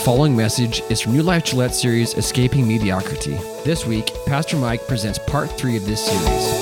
following message is from New Life Gillette series, Escaping Mediocrity. This week, Pastor Mike presents part 3 of this series.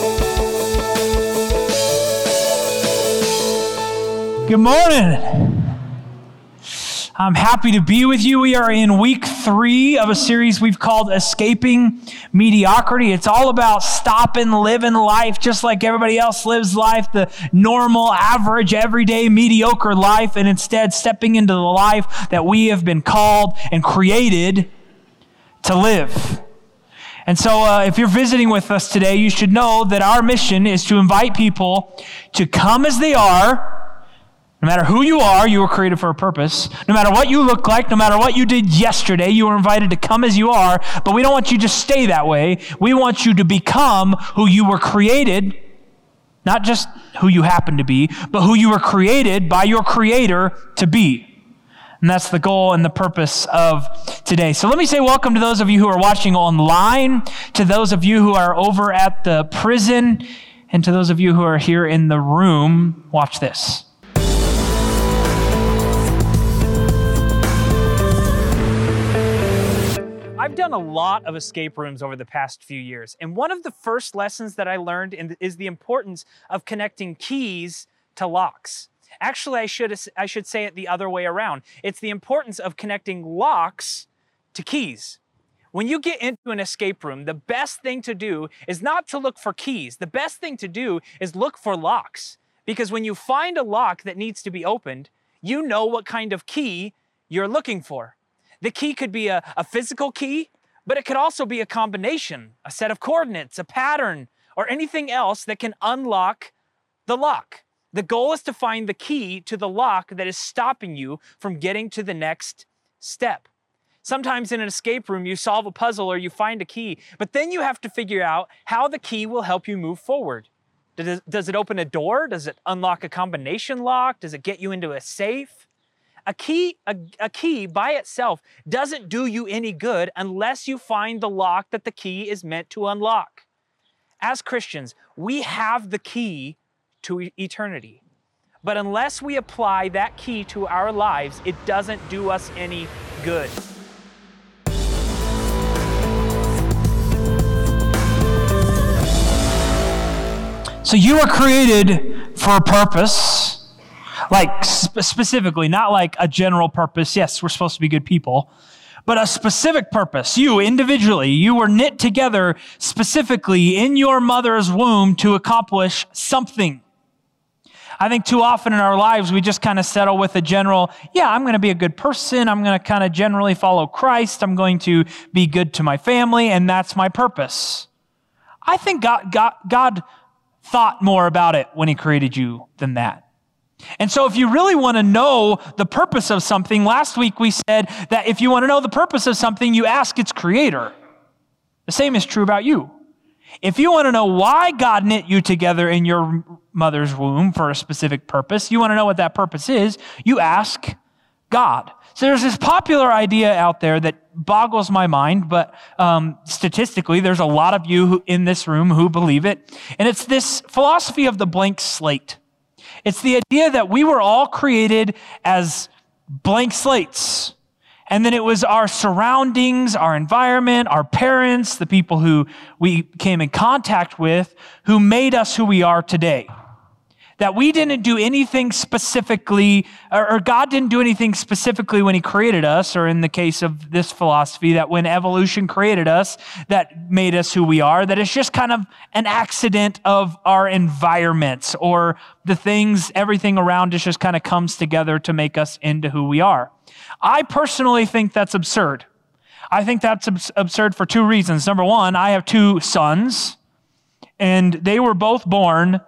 Good morning. I'm happy to be with you. We are in week 3 of a series we've called Escaping Mediocrity. It's all about stopping living life just like everybody else lives life, the normal, average, everyday, mediocre life, and instead stepping into the life that we have been called and created to live. And so if you're visiting with us today, you should know that our mission is to invite people to come as they are. No matter who you are, you were created for a purpose. No matter what you look like, no matter what you did yesterday, you were invited to come as you are, but we don't want you to stay that way. We want you to become who you were created, not just who you happen to be, but who you were created by your Creator to be. And that's the goal and the purpose of today. So let me say welcome to those of you who are watching online, to those of you who are over at the prison, and to those of you who are here in the room. Watch this. I've done a lot of escape rooms over the past few years, and one of the first lessons that I learned is the importance of connecting keys to locks. Actually, I should say it the other way around. It's the importance of connecting locks to keys. When you get into an escape room, the best thing to do is not to look for keys. The best thing to do is look for locks, because when you find a lock that needs to be opened, you know what kind of key you're looking for. The key could be a physical key, but it could also be a combination, a set of coordinates, a pattern, or anything else that can unlock the lock. The goal is to find the key to the lock that is stopping you from getting to the next step. Sometimes in an escape room, you solve a puzzle or you find a key, but then you have to figure out how the key will help you move forward. Does it open a door? Does it unlock a combination lock? Does it get you into a safe? A key by itself doesn't do you any good unless you find the lock that the key is meant to unlock. As Christians, we have the key to eternity. But unless we apply that key to our lives, it doesn't do us any good. So you were created for a purpose. Like specifically, not like a general purpose. Yes, we're supposed to be good people, but a specific purpose. You individually, you were knit together specifically in your mother's womb to accomplish something. I think too often in our lives, we just kind of settle with a general, I'm going to be a good person. I'm going to kind of generally follow Christ. I'm going to be good to my family, and that's my purpose. I think God thought more about it when he created you than that. And so if you really want to know the purpose of something, last week we said that if you want to know the purpose of something, you ask its creator. The same is true about you. If you want to know why God knit you together in your mother's womb for a specific purpose, you want to know what that purpose is, you ask God. So there's this popular idea out there that boggles my mind, but statistically, there's a lot of you in this room who believe it. And it's this philosophy of the blank slate. It's the idea that we were all created as blank slates. And then it was our surroundings, our environment, our parents, the people who we came in contact with, who made us who we are today. That we didn't do anything specifically, or God didn't do anything specifically when he created us, or in the case of this philosophy, that when evolution created us, that made us who we are, that it's just kind of an accident of our environments, or the things, everything around us just kind of comes together to make us into who we are. I personally think that's absurd. I think that's absurd for 2 reasons. Number one, I have 2 sons, and they were both born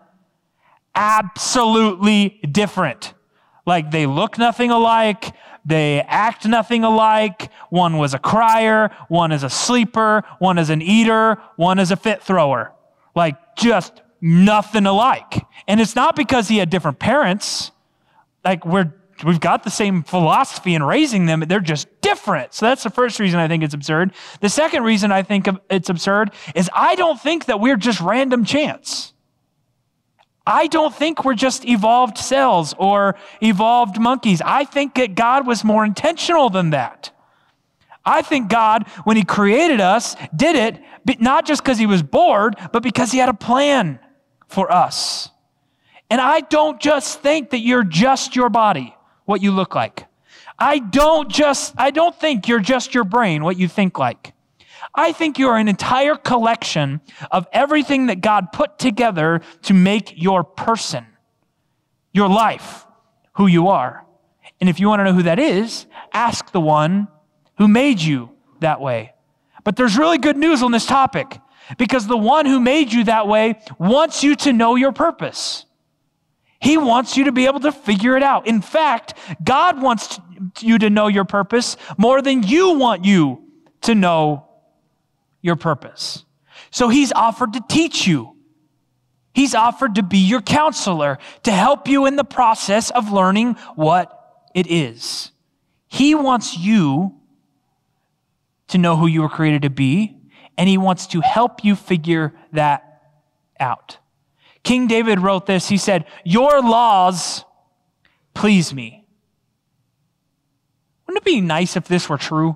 absolutely different. Like they look nothing alike, they act nothing alike. One was a crier, one is a sleeper, one is an eater, one is a fit thrower. Like just nothing alike. And it's not because he had different parents. Like we've got the same philosophy in raising them, they're just different. So that's the first reason I think it's absurd. The second reason I think it's absurd is I don't think that we're just random chance. I don't think we're just evolved cells or evolved monkeys. I think that God was more intentional than that. I think God, when he created us, did it not just because he was bored, but because he had a plan for us. And I don't just think that you're just your body, what you look like. I don't think you're just your brain, what you think like. I think you're an entire collection of everything that God put together to make your person, your life, who you are. And if you want to know who that is, ask the one who made you that way. But there's really good news on this topic, because the one who made you that way wants you to know your purpose. He wants you to be able to figure it out. In fact, God wants you to know your purpose more than you want you to know your purpose. So he's offered to teach you. He's offered to be your counselor, to help you in the process of learning what it is. He wants you to know who you were created to be, and he wants to help you figure that out. King David wrote this. He said, "Your laws please me." Wouldn't it be nice if this were true?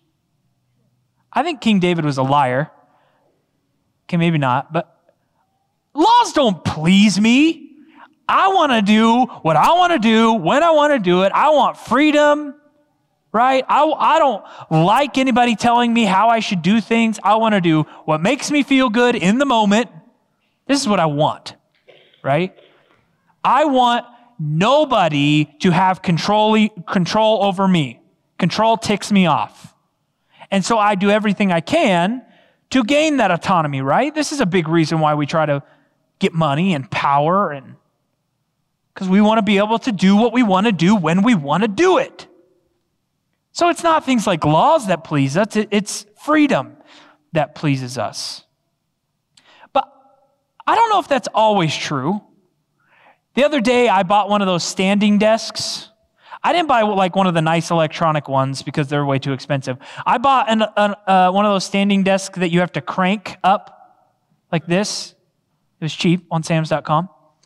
I think King David was a liar. Okay, maybe not, but laws don't please me. I want to do what I want to do when I want to do it. I want freedom, right? I don't like anybody telling me how I should do things. I want to do what makes me feel good in the moment. This is what I want, right? I want nobody to have control over me. Control ticks me off. And so I do everything I can to gain that autonomy, right? This is a big reason why we try to get money and power, and because we want to be able to do what we want to do when we want to do it. So it's not things like laws that please us, it's freedom that pleases us. But I don't know if that's always true. The other day, I bought one of those standing desks. I didn't buy like one of the nice electronic ones because they're way too expensive. I bought one of those standing desks that you have to crank up like this. It was cheap on Sam's.com.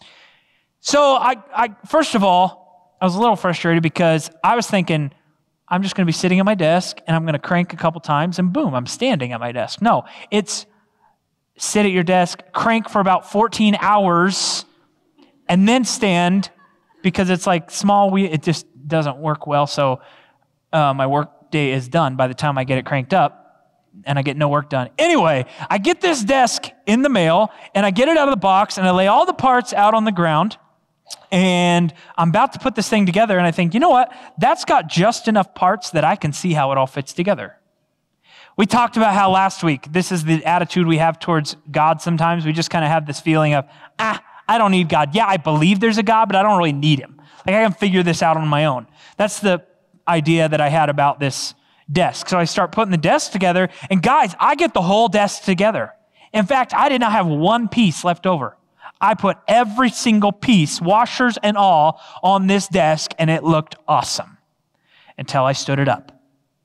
So I first of all, I was a little frustrated because I was thinking, I'm just going to be sitting at my desk and I'm going to crank a couple times and boom, I'm standing at my desk. No, it's sit at your desk, crank for about 14 hours, and then stand, because it's like small wheel. It just doesn't work well. So my work day is done by the time I get it cranked up, and I get no work done. Anyway, I get this desk in the mail, and I get it out of the box, and I lay all the parts out on the ground, and I'm about to put this thing together, and I think, you know what? That's got just enough parts that I can see how it all fits together. We talked about how last week, this is the attitude we have towards God sometimes. We just kind of have this feeling of, I don't need God. Yeah, I believe there's a God, but I don't really need him. Like, I can figure this out on my own. That's the idea that I had about this desk. So I start putting the desk together, and guys, I get the whole desk together. In fact, I did not have one piece left over. I put every single piece, washers and all, on this desk, and it looked awesome until I stood it up.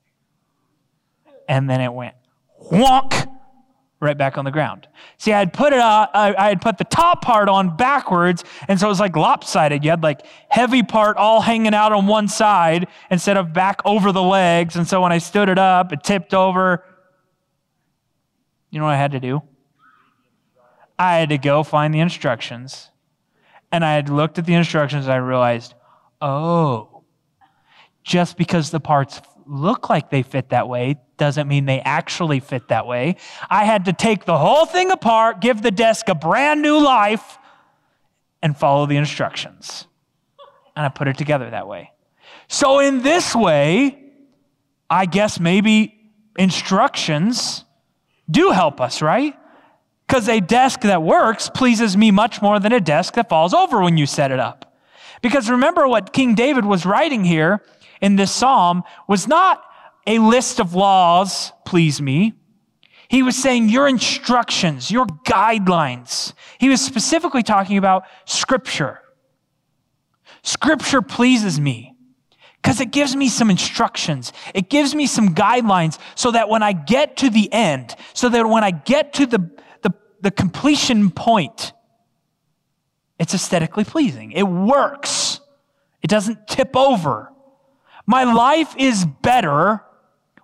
And then it went wonk right back on the ground. See, I had put the top part on backwards, and so it was like lopsided. You had like heavy part all hanging out on one side instead of back over the legs. And so when I stood it up, it tipped over. You know what I had to do? I had to go find the instructions. And I had looked at the instructions, and I realized, oh, just because the parts look like they fit that way doesn't mean they actually fit that way. I had to take the whole thing apart, give the desk a brand new life, and follow the instructions. And I put it together that way. So in this way, I guess maybe instructions do help us, right? Because a desk that works pleases me much more than a desk that falls over when you set it up. Because remember, what King David was writing here in this psalm was not a list of laws please me. He was saying your instructions, your guidelines. He was specifically talking about Scripture. Scripture pleases me because it gives me some instructions. It gives me some guidelines so that when I get to the end, so that when I get to the completion point, it's aesthetically pleasing. It works. It doesn't tip over. My life is better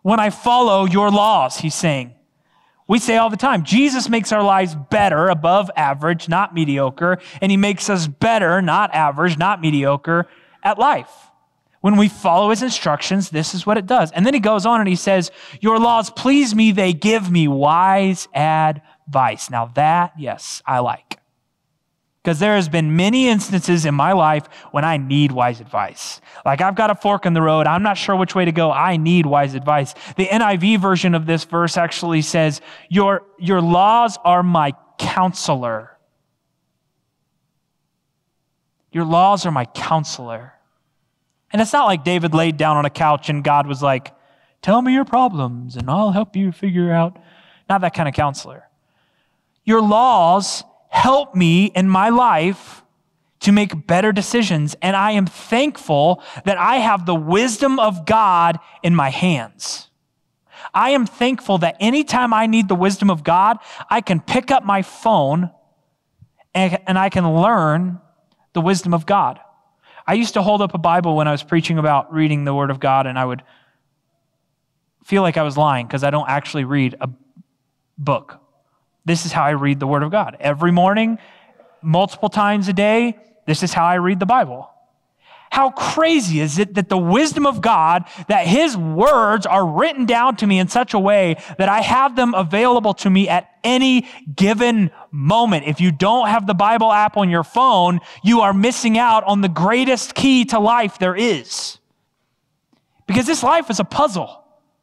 when I follow your laws, he's saying. We say all the time, Jesus makes our lives better, above average, not mediocre, and he makes us better, not average, not mediocre, at life. When we follow his instructions, this is what it does. And then he goes on and he says, your laws please me, they give me wise advice. Now that, yes, I like. Because there has been many instances in my life when I need wise advice. Like I've got a fork in the road. I'm not sure which way to go. I need wise advice. The NIV version of this verse actually says, your laws are my counselor. Your laws are my counselor. And it's not like David laid down on a couch and God was like, tell me your problems and I'll help you figure out. Not that kind of counselor. Your laws help me in my life to make better decisions. And I am thankful that I have the wisdom of God in my hands. I am thankful that anytime I need the wisdom of God, I can pick up my phone and I can learn the wisdom of God. I used to hold up a Bible when I was preaching about reading the Word of God, and I would feel like I was lying because I don't actually read a book. This is how I read the Word of God. Every morning, multiple times a day, this is how I read the Bible. How crazy is it that the wisdom of God, that his words are written down to me in such a way that I have them available to me at any given moment. If you don't have the Bible app on your phone, you are missing out on the greatest key to life there is. Because this life is a puzzle.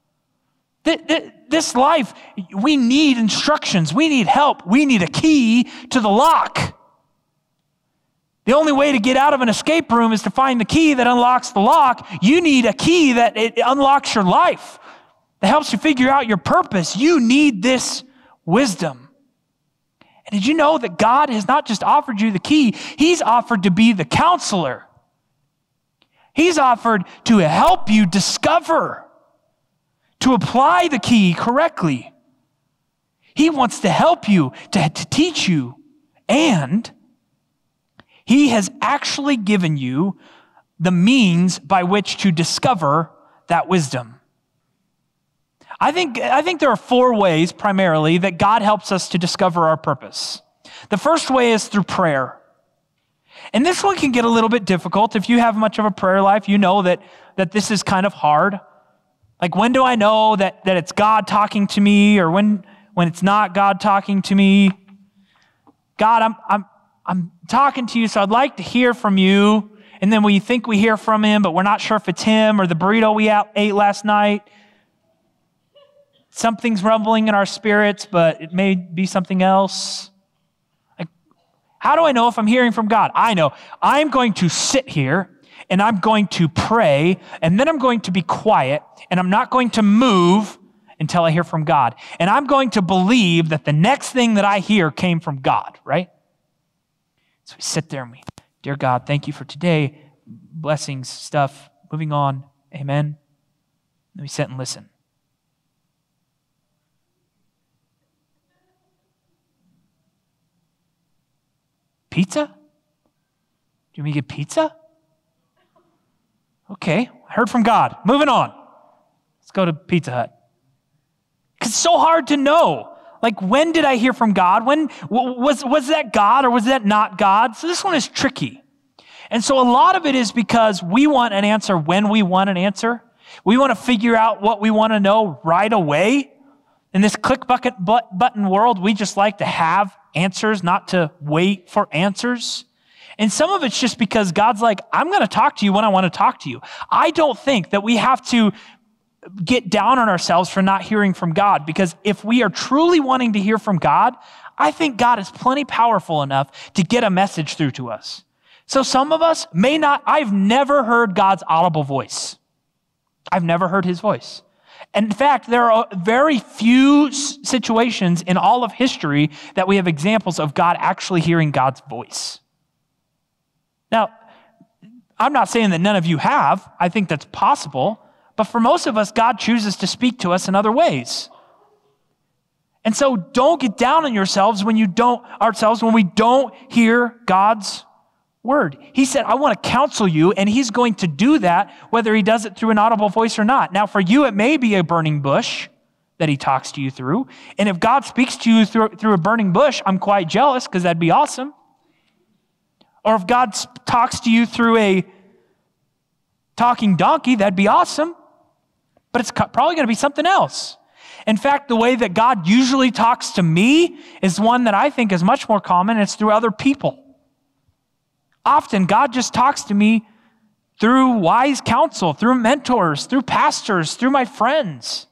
This life, we need instructions. We need help. We need a key to the lock. The only way to get out of an escape room is to find the key that unlocks the lock. You need a key that it unlocks your life, that helps you figure out your purpose. You need this wisdom. And did you know that God has not just offered you the key, he's offered to be the counselor. He's offered to help you discover, to apply the key correctly. He wants to help you, to teach you, and he has actually given you the means by which to discover that wisdom. I think there are 4 ways primarily that God helps us to discover our purpose. The first way is through prayer. And this one can get a little bit difficult. If you have much of a prayer life, you know that this is kind of hard. Like, when do I know that it's God talking to me, or when it's not God talking to me? God, I'm talking to you, so I'd like to hear from you. And then we think we hear from him, but we're not sure if it's him or the burrito we ate last night. Something's rumbling in our spirits, but it may be something else. Like, how do I know if I'm hearing from God? I know. I'm going to sit here and I'm going to pray, and then I'm going to be quiet, and I'm not going to move until I hear from God. And I'm going to believe that the next thing that I hear came from God, right? So we sit there and we, dear God, thank you for today. Blessings, stuff, moving on. Amen. Then we sit and listen. Pizza? Do you want me to get pizza? Okay, I heard from God. Moving on. Let's go to Pizza Hut. Because it's so hard to know. Like, when did I hear from God? When was that God or was that not God? So this one is tricky. And so a lot of it is because we want an answer when we want an answer. We want to figure out what we want to know right away. In this click button world, we just like to have answers, not to wait for answers. And some of it's just because God's like, I'm going to talk to you when I want to talk to you. I don't think that we have to get down on ourselves for not hearing from God, because if we are truly wanting to hear from God, I think God is plenty powerful enough to get a message through to us. So some of us may not, I've never heard God's audible voice. I've never heard his voice. And in fact, there are very few situations in all of history that we have examples of God actually hearing God's voice. Now, I'm not saying that none of you have. I think that's possible. But for most of us, God chooses to speak to us in other ways. And so don't get down on yourselves when we don't hear God's word. He said, I want to counsel you, and he's going to do that whether he does it through an audible voice or not. Now, for you, it may be a burning bush that he talks to you through. And if God speaks to you through a burning bush, I'm quite jealous because that'd be awesome. Or if God talks to you through a talking donkey, that'd be awesome. But it's probably going to be something else. In fact, the way that God usually talks to me is one that I think is much more common. It's through other people. Often, God just talks to me through wise counsel, through mentors, through pastors, through my friends.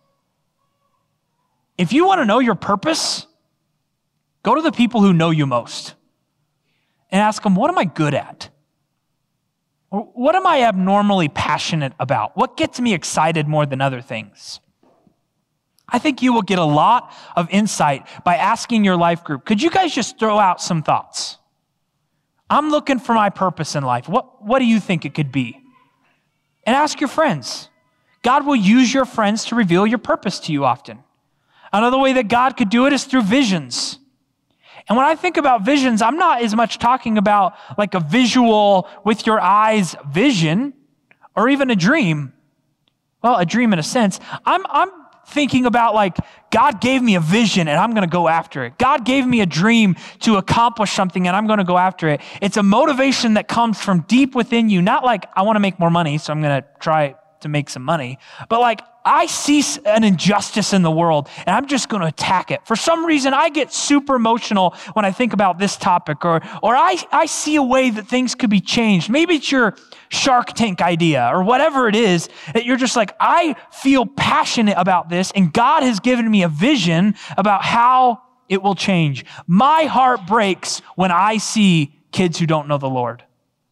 If you want to know your purpose, go to the people who know you most and ask them, what am I good at? Or what am I abnormally passionate about? What gets me excited more than other things? I think you will get a lot of insight by asking your life group. Could you guys just throw out some thoughts? I'm looking for my purpose in life. What do you think it could be? And ask your friends. God will use your friends to reveal your purpose to you often. Another way that God could do it is through visions. And when I think about visions, I'm not as much talking about like a visual with your eyes vision or even a dream. Well, a dream in a sense. I'm thinking about like God gave me a vision and I'm going to go after it. God gave me a dream to accomplish something and I'm going to go after it. It's a motivation that comes from deep within you, not like I want to make more money, so I'm going to try to make some money, but like I see an injustice in the world and I'm just going to attack it. For some reason, I get super emotional when I think about this topic or I see a way that things could be changed. Maybe it's your Shark Tank idea or whatever it is that you're just like, I feel passionate about this and God has given me a vision about how it will change. My heart breaks when I see kids who don't know the Lord.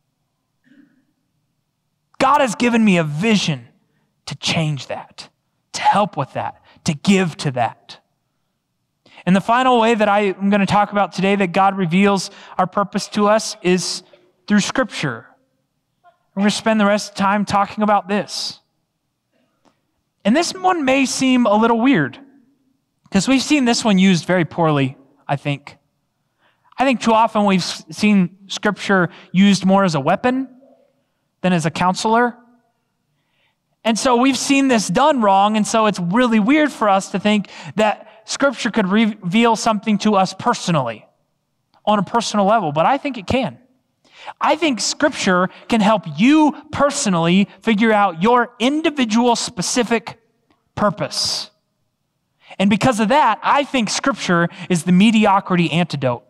God has given me a vision to change that, to help with that, to give to that. And the final way that I am going to talk about today that God reveals our purpose to us is through Scripture. We're going to spend the rest of the time talking about this. And this one may seem a little weird because we've seen this one used very poorly, I think. I think too often we've seen Scripture used more as a weapon than as a counselor. And so we've seen this done wrong, and so it's really weird for us to think that Scripture could reveal something to us personally, on a personal level, but I think it can. I think Scripture can help you personally figure out your individual specific purpose. And because of that, I think Scripture is the mediocrity antidote.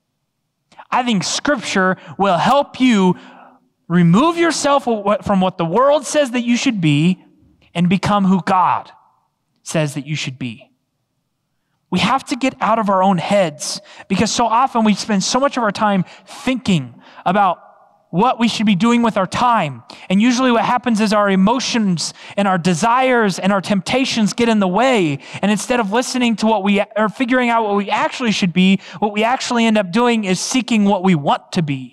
I think Scripture will help you remove yourself from what the world says that you should be and become who God says that you should be. We have to get out of our own heads because so often we spend so much of our time thinking about what we should be doing with our time. And usually what happens is our emotions and our desires and our temptations get in the way. And instead of listening to or figuring out what we actually should be, what we actually end up doing is seeking what we want to be.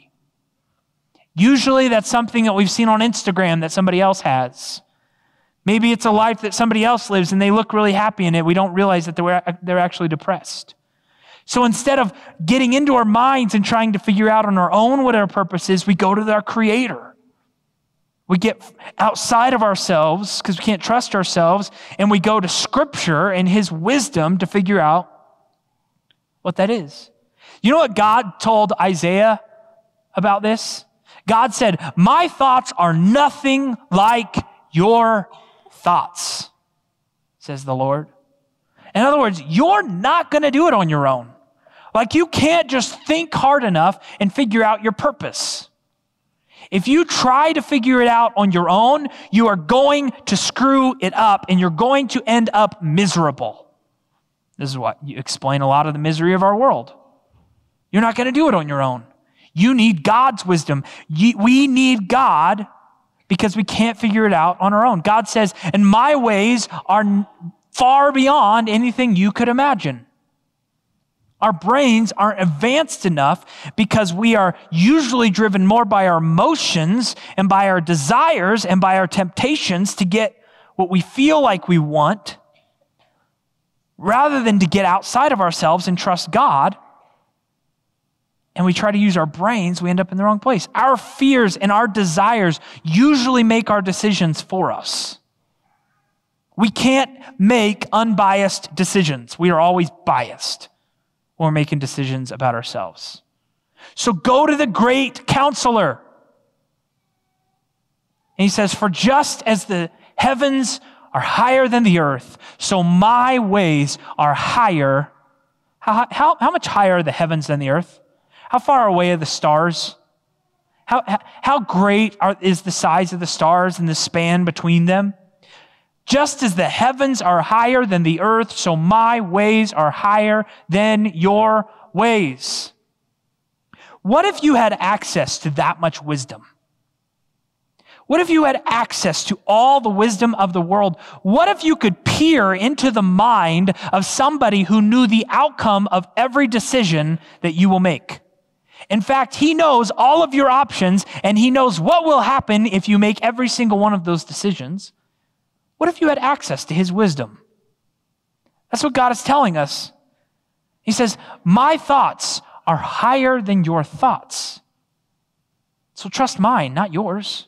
Usually that's something that we've seen on Instagram that somebody else has. Maybe it's a life that somebody else lives and they look really happy in it. We don't realize that they're actually depressed. So instead of getting into our minds and trying to figure out on our own what our purpose is, we go to our Creator. We get outside of ourselves because we can't trust ourselves, and we go to Scripture and His wisdom to figure out what that is. You know what God told Isaiah about this? God said, my thoughts are nothing like your thoughts, says the Lord. In other words, you're not going to do it on your own. Like you can't just think hard enough and figure out your purpose. If you try to figure it out on your own, you are going to screw it up and you're going to end up miserable. This is what you explain a lot of the misery of our world. You're not going to do it on your own. You need God's wisdom. We need God because we can't figure it out on our own. God says, and my ways are far beyond anything you could imagine. Our brains aren't advanced enough because we are usually driven more by our emotions and by our desires and by our temptations to get what we feel like we want rather than to get outside of ourselves and trust God and we try to use our brains, we end up in the wrong place. Our fears and our desires usually make our decisions for us. We can't make unbiased decisions. We are always biased when we're making decisions about ourselves. So go to the great counselor. And he says, for just as the heavens are higher than the earth, so my ways are higher. How much higher are the heavens than the earth? How far away are the stars? How great is the size of the stars and the span between them? Just as the heavens are higher than the earth, so my ways are higher than your ways. What if you had access to that much wisdom? What if you had access to all the wisdom of the world? What if you could peer into the mind of somebody who knew the outcome of every decision that you will make? In fact, he knows all of your options, and he knows what will happen if you make every single one of those decisions. What if you had access to his wisdom? That's what God is telling us. He says, my thoughts are higher than your thoughts. So trust mine, not yours.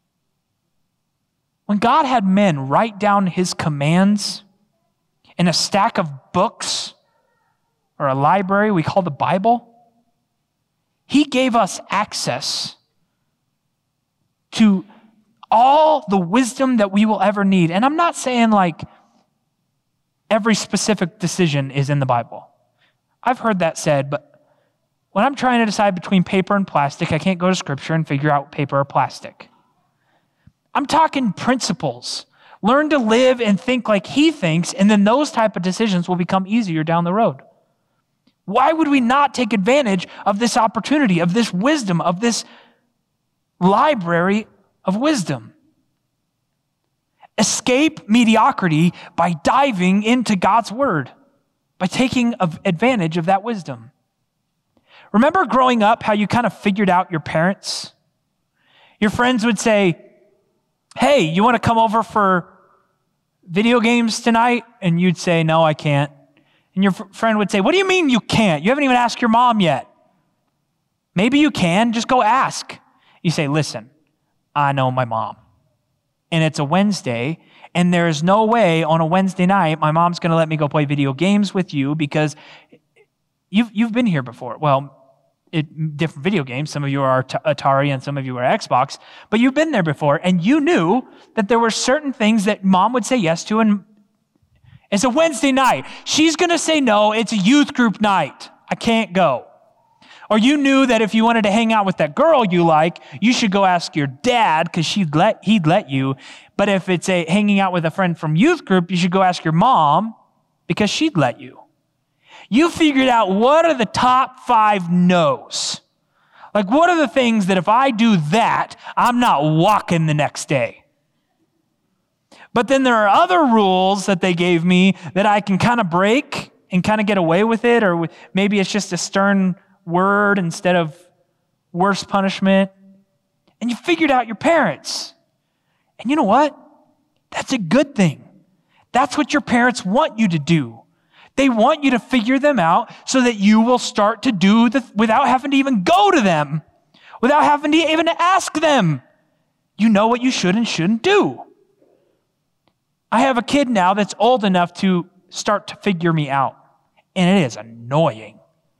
When God had men write down his commands in a stack of books or a library we call the Bible, he gave us access to all the wisdom that we will ever need. And I'm not saying like every specific decision is in the Bible. I've heard that said, but when I'm trying to decide between paper and plastic, I can't go to Scripture and figure out paper or plastic. I'm talking principles. Learn to live and think like he thinks, and then those type of decisions will become easier down the road. Why would we not take advantage of this opportunity, of this wisdom, of this library of wisdom? Escape mediocrity by diving into God's word, by taking advantage of that wisdom. Remember growing up how you kind of figured out your parents? Your friends would say, hey, you want to come over for video games tonight? And you'd say, no, I can't. And your friend would say, what do you mean you can't? You haven't even asked your mom yet. Maybe you can, just go ask. You say, listen, I know my mom. And it's a Wednesday, and there's no way on a Wednesday night my mom's going to let me go play video games with you because you've been here before. Well, different video games. Some of you are Atari and some of you are Xbox, but you've been there before, and you knew that there were certain things that mom would say yes to, and it's a Wednesday night. She's going to say no. It's a youth group night. I can't go. Or you knew that if you wanted to hang out with that girl you like, you should go ask your dad because he'd let you. But if it's hanging out with a friend from youth group, you should go ask your mom because she'd let you. You figured out what are the top 5 no's. Like, what are the things that if I do that, I'm not walking the next day? But then there are other rules that they gave me that I can kind of break and kind of get away with it, or maybe it's just a stern word instead of worse punishment. And you figured out your parents. And you know what? That's a good thing. That's what your parents want you to do. They want you to figure them out so that you will start to do without having to even go to them, without having to even ask them. You know what you should and shouldn't do. I have a kid now that's old enough to start to figure me out, and it is annoying.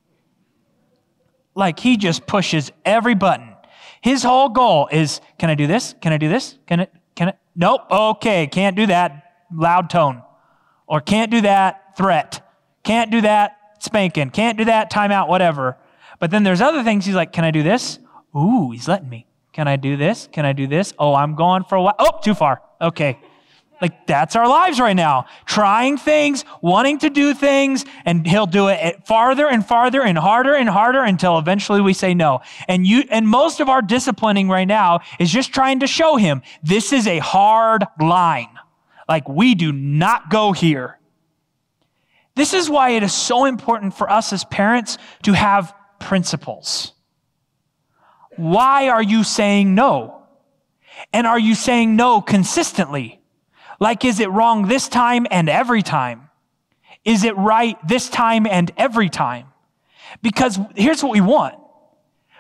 Like, he just pushes every button. His whole goal is, can I do this? Can I do this? Can I? Nope. Okay. Can't do that. Loud tone. Or can't do that. Threat. Can't do that. Spanking. Can't do that. Timeout. Whatever. But then there's other things. He's like, can I do this? Ooh, he's letting me. Can I do this? Can I do this? Oh, I'm going for a while. Oh, too far. Okay. Like, that's our lives right now. Trying things, wanting to do things, and he'll do it farther and farther and harder until eventually we say no. And most of our disciplining right now is just trying to show him this is a hard line. Like, we do not go here. This is why it is so important for us as parents to have principles. Why are you saying no? And are you saying no consistently? Like, is it wrong this time and every time? Is it right this time and every time? Because here's what we want.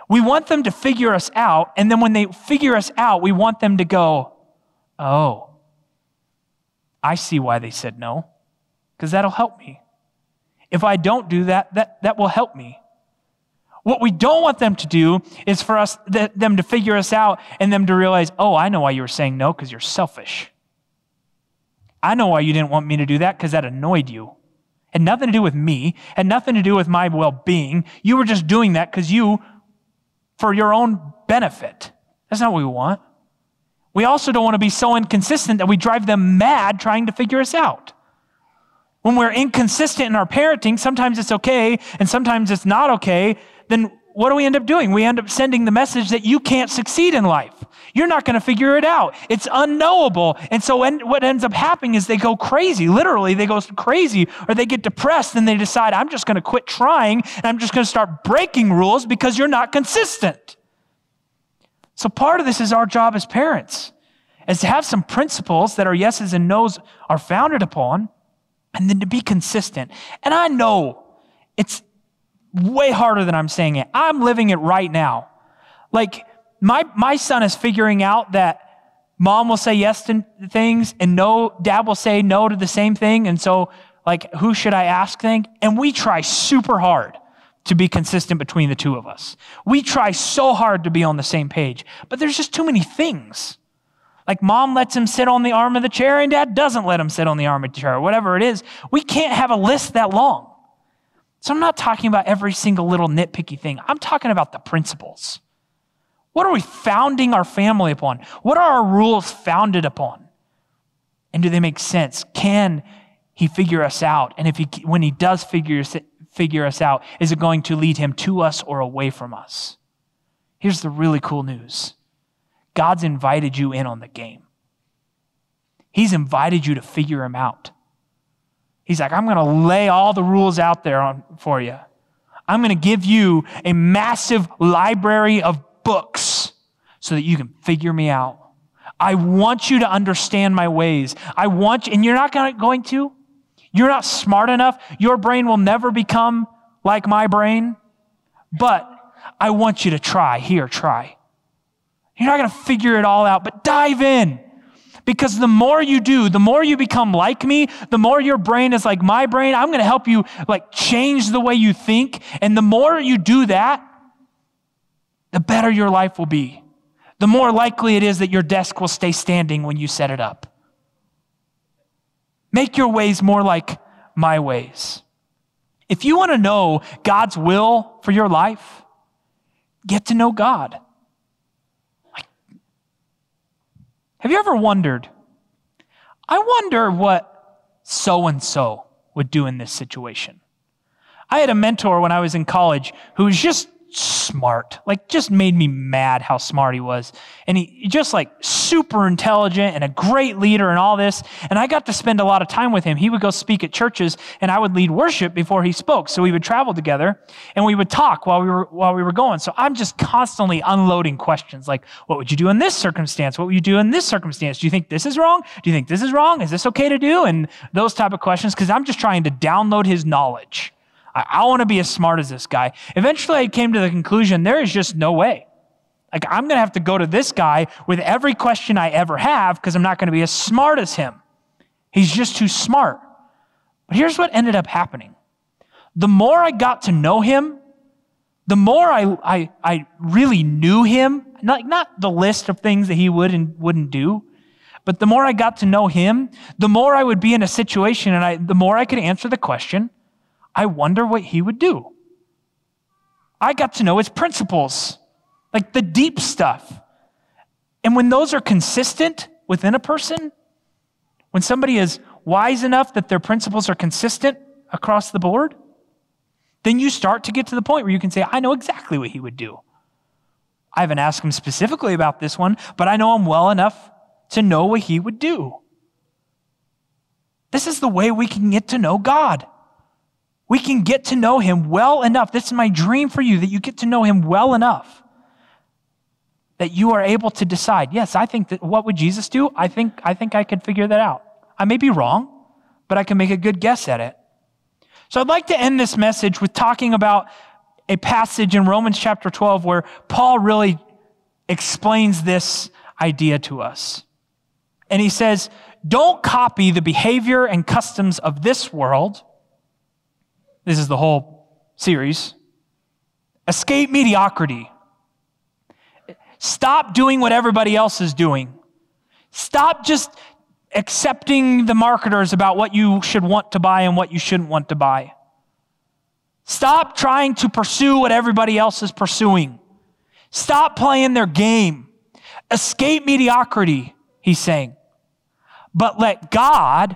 We want them to figure us out, and then when they figure us out, we want them to go, oh, I see why they said no, because that'll help me. If I don't do that, that will help me. What we don't want them to do is for them to figure us out and them to realize, oh, I know why you were saying no, because you're selfish. I know why you didn't want me to do that, because that annoyed you. Had nothing to do with me, had nothing to do with my well-being. You were just doing that because for your own benefit. That's not what we want. We also don't want to be so inconsistent that we drive them mad trying to figure us out. When we're inconsistent in our parenting, sometimes it's okay and sometimes it's not okay, then what do we end up doing? We end up sending the message that you can't succeed in life. You're not going to figure it out. It's unknowable. And so what ends up happening is they go crazy. Literally, they go crazy, or they get depressed and they decide, I'm just going to quit trying and I'm just going to start breaking rules because you're not consistent. So part of this is our job as parents, is to have some principles that our yeses and nos are founded upon, and then to be consistent. And I know it's way harder than I'm saying it. I'm living it right now. Like, my son is figuring out that mom will say yes to things and dad will say no to the same thing. And so, like, who should I ask thing? And we try super hard to be consistent between the two of us. We try so hard to be on the same page, but there's just too many things. Like, mom lets him sit on the arm of the chair and dad doesn't let him sit on the arm of the chair, or whatever it is. We can't have a list that long. So I'm not talking about every single little nitpicky thing. I'm talking about the principles. What are we founding our family upon? What are our rules founded upon? And do they make sense? Can he figure us out? And when he does figure us out, is it going to lead him to us or away from us? Here's the really cool news. God's invited you in on the game. He's invited you to figure him out. He's like, I'm going to lay all the rules out there for you. I'm going to give you a massive library of books so that you can figure me out. I want you to understand my ways. And you're not going to. You're not smart enough. Your brain will never become like my brain. But I want you to try. Here, try. You're not going to figure it all out, but dive in. Because the more you do, the more you become like me, the more your brain is like my brain. I'm going to help you change the way you think. And the more you do that, the better your life will be. The more likely it is that your desk will stay standing when you set it up. Make your ways more like my ways. If you want to know God's will for your life, get to know God. Have you ever wondered, I wonder what so-and-so would do in this situation? I had a mentor when I was in college who was just smart, just made me mad how smart he was. And he just super intelligent and a great leader and all this. And I got to spend a lot of time with him. He would go speak at churches and I would lead worship before he spoke. So we would travel together and we would talk while we were going. So I'm just constantly unloading questions like, what would you do in this circumstance? What would you do in this circumstance? Do you think this is wrong? Do you think this is wrong? Is this okay to do? And those type of questions, because I'm just trying to download his knowledge. I want to be as smart as this guy. Eventually, I came to the conclusion, there is just no way. I'm going to have to go to this guy with every question I ever have because I'm not going to be as smart as him. He's just too smart. But here's what ended up happening. The more I got to know him, the more I really knew him, not the list of things that he would and wouldn't do, but the more I got to know him, the more I would be in a situation and the more I could answer the question, I wonder what he would do. I got to know his principles, the deep stuff. And when those are consistent within a person, when somebody is wise enough that their principles are consistent across the board, then you start to get to the point where you can say, I know exactly what he would do. I haven't asked him specifically about this one, but I know him well enough to know what he would do. This is the way we can get to know God. We can get to know him well enough. This is my dream for you, that you get to know him well enough that you are able to decide, yes, I think that what would Jesus do? I think I could figure that out. I may be wrong, but I can make a good guess at it. So I'd like to end this message with talking about a passage in Romans chapter 12 where Paul really explains this idea to us. And he says, don't copy the behavior and customs of this world. This is the whole series. Escape mediocrity. Stop doing what everybody else is doing. Stop just accepting the marketers about what you should want to buy and what you shouldn't want to buy. Stop trying to pursue what everybody else is pursuing. Stop playing their game. Escape mediocrity, he's saying. But let God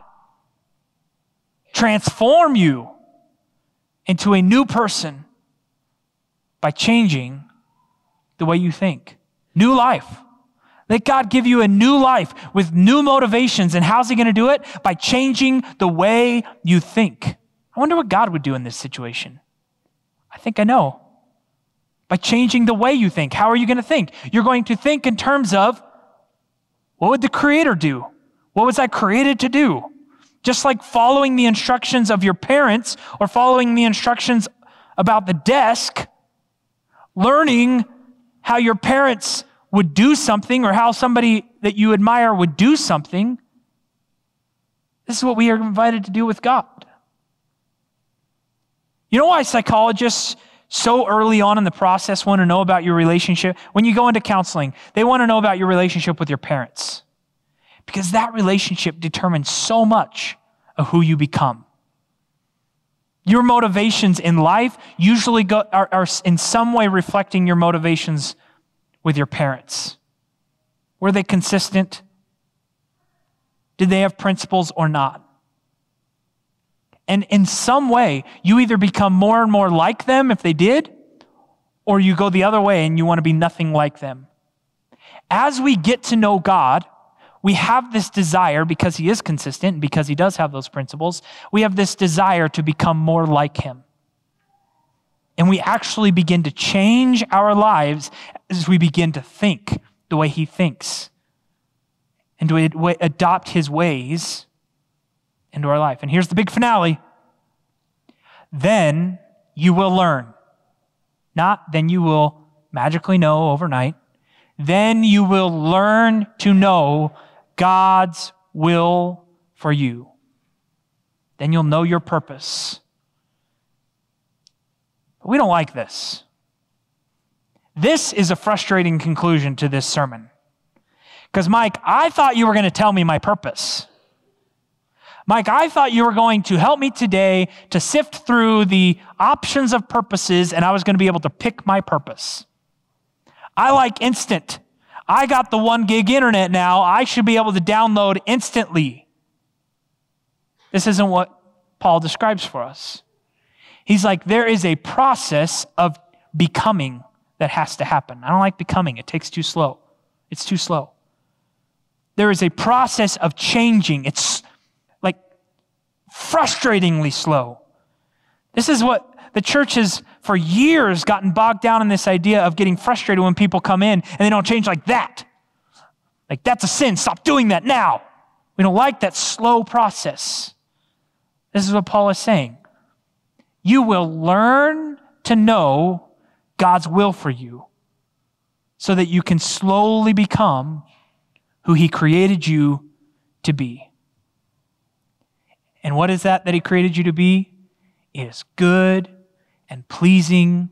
transform you into a new person by changing the way you think. New life. Let God give you a new life with new motivations. And how's he going to do it? By changing the way you think. I wonder what God would do in this situation. I think I know. By changing the way you think. How are you going to think? You're going to think in terms of, what would the Creator do? What was I created to do? Just like following the instructions of your parents or following the instructions about the desk, learning how your parents would do something or how somebody that you admire would do something. This is what we are invited to do with God. You know why psychologists so early on in the process want to know about your relationship? When you go into counseling, they want to know about your relationship with your parents. Because that relationship determines so much of who you become. Your motivations in life usually are in some way reflecting your motivations with your parents. Were they consistent? Did they have principles or not? And in some way, you either become more and more like them if they did, or you go the other way and you want to be nothing like them. As we get to know God, we have this desire, because he is consistent and because he does have those principles, we have this desire to become more like him. And we actually begin to change our lives as we begin to think the way he thinks and to adopt his ways into our life. And here's the big finale. Then you will learn. Not then you will magically know overnight. Then you will learn to know God's will for you. Then you'll know your purpose. But we don't like this. This is a frustrating conclusion to this sermon. Because Mike, I thought you were going to tell me my purpose. Mike, I thought you were going to help me today to sift through the options of purposes and I was going to be able to pick my purpose. I like instant. I got the 1 gig internet now. I should be able to download instantly. This isn't what Paul describes for us. He's like, there is a process of becoming that has to happen. I don't like becoming. It takes too slow. It's too slow. There is a process of changing. It's like frustratingly slow. This is what the church has for years gotten bogged down in, this idea of getting frustrated when people come in and they don't change like that. Like, that's a sin. Stop doing that now. We don't like that slow process. This is what Paul is saying. You will learn to know God's will for you so that you can slowly become who he created you to be. And what is that he created you to be? It is good and pleasing.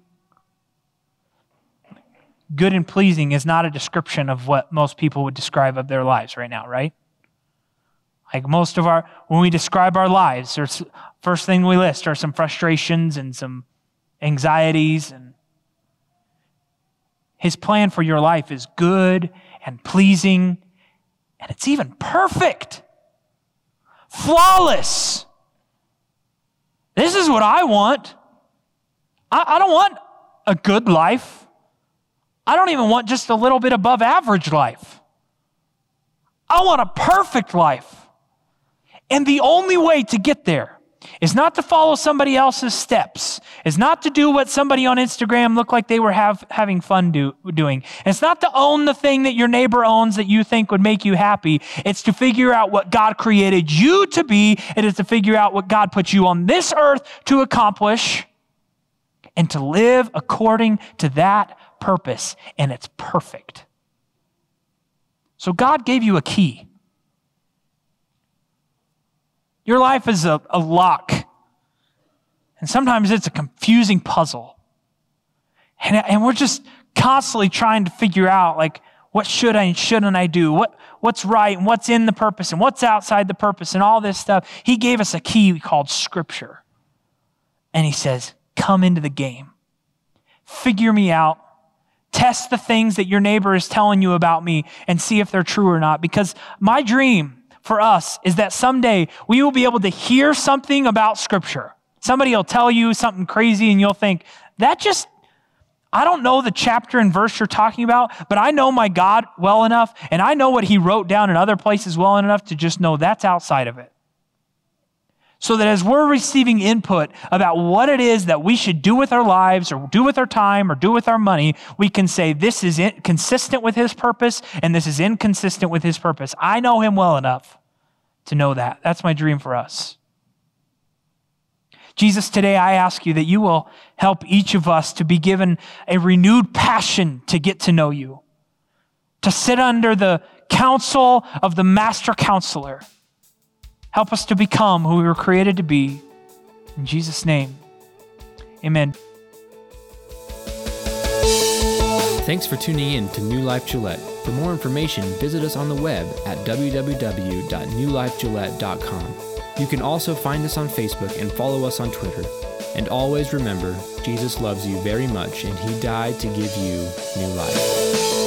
Good and pleasing is not a description of what most people would describe of their lives right now, right? Like when we describe our lives, there's first thing we list are some frustrations and some anxieties. And his plan for your life is good and pleasing, and it's even perfect. Flawless. This is what I want. I don't want a good life. I don't even want just a little bit above average life. I want a perfect life. And the only way to get there is not to follow somebody else's steps, is not to do what somebody on Instagram looked like they were having fun doing. It's not to own the thing that your neighbor owns that you think would make you happy. It's to figure out what God created you to be. It is to figure out what God put you on this earth to accomplish. and to live according to that purpose, and it's perfect. So God gave you a key. Your life is a lock, and sometimes it's a confusing puzzle. And we're just constantly trying to figure out, like, what should I and shouldn't I do? What's right and what's in the purpose and what's outside the purpose and all this stuff. He gave us a key called Scripture. And he says, come into the game. Figure me out. Test the things that your neighbor is telling you about me and see if they're true or not. Because my dream for us is that someday we will be able to hear something about Scripture. Somebody will tell you something crazy and you'll think, I don't know the chapter and verse you're talking about, but I know my God well enough, and I know what he wrote down in other places well enough to just know that's outside of it. So that as we're receiving input about what it is that we should do with our lives or do with our time or do with our money, we can say this is consistent with his purpose and this is inconsistent with his purpose. I know him well enough to know that. That's my dream for us. Jesus, today I ask you that you will help each of us to be given a renewed passion to get to know you, to sit under the counsel of the master counselor. Help us to become who we were created to be. In Jesus' name, amen. Thanks for tuning in to New Life Gillette. For more information, visit us on the web at www.newlifegillette.com. You can also find us on Facebook and follow us on Twitter. And always remember, Jesus loves you very much and he died to give you new life.